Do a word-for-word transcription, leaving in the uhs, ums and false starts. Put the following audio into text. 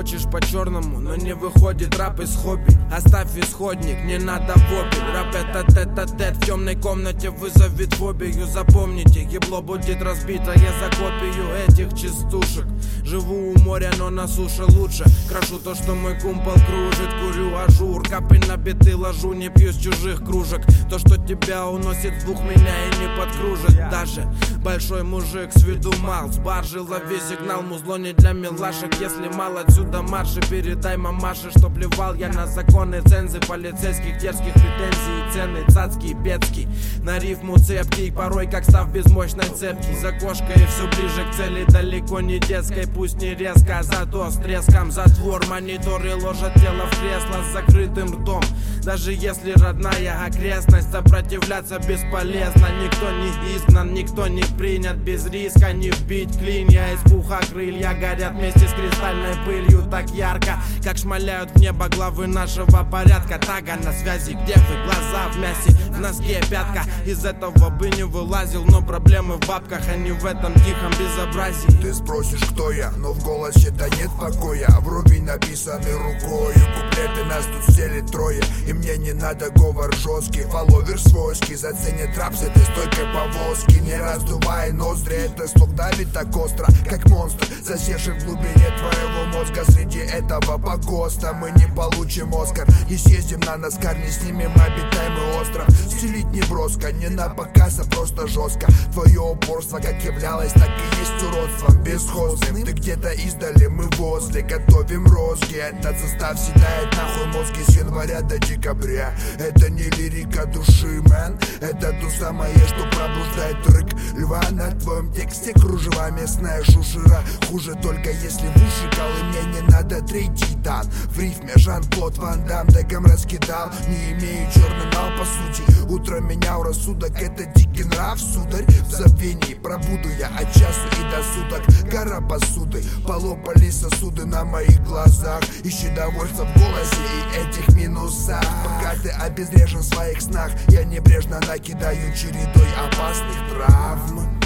хочешь по-черному, но не выходит рэп из хобби. Оставь исходник, не надо вопить. Рэп это тет-а-тет, в темной комнате вызовет фобию. Запомните, ебло будет разбито, я за копию этих частушек. Живу у моря, но на суше лучше. Крашу то, что мой кумпол кружит. Курю ажур, капель на биты ложу. Не пью с чужих кружек. То, что тебя уносит в двух, меня и не подкружит. Даже большой мужик с виду мал. С баржи лови сигнал, музло не для милашек. Если мало, отсюда марши. Передай мамаше, что плевал я на законы цензы полицейских, дерзких претензий. Цены цацкий, бедский. На рифму цепкий, порой как став без мощной цепки. За кошкой все ближе к цели, далеко не детской. Пусть не резко, зато с треском затвор. Мониторы ложат тело в кресло с закрытым ртом. Даже если родная окрестность, сопротивляться бесполезно. Никто не изгнан, никто не принят без риска. Не вбить клинья из пуха крылья. Горят вместе с кристальной пылью так ярко, как шмаляют в небо главы нашего порядка. Тага на связи, где вы? Глаза в мясе, в носке пятка. Из этого бы не вылазил, но проблемы в бабках, а не в этом тихом безобразии. Ты спросишь, кто я, но в голосе-то нет покоя. Врубень написаны рукой, куплеты нас тут стелит трое. И мне не надо говор жесткий, фолловер свойский. Заценит рап с этой стойкой повозки. Не раздувай ноздри, это слог давит так остро, как монстр, засевший в глубине твоего мозга. Среди этого погоста мы не получим Оскар. Не съездим на Наскар, не снимем обитаемый остров. Стелить не броско, не на показ, а просто жестко. Твое упорство как являлось, так и есть уродством бесхозным. Ты где-то издали, мы возле, готовим розги. Этот состав седает нахуй мозги с января до декабря. Это не лирика души, мэн, это то самое, что пробуждает рык льва. На твоем тексте кружева, местная шушера. Хуже только если в уши колы, мне не надо третитан. В рифме Жан-Клод Ван Дам дэгом раскидал. Не имею черный нал по сути. Утро менял рассудок, это дикий нрав, сударь. В забвении пробуду я от часу и до суток. Гора посуды, полопали сосуды на моих глазах. Ищи довольство в голосе и этих минусах. Пока ты обезврежен в своих снах, я небрежно накидаю чередой опасных травм.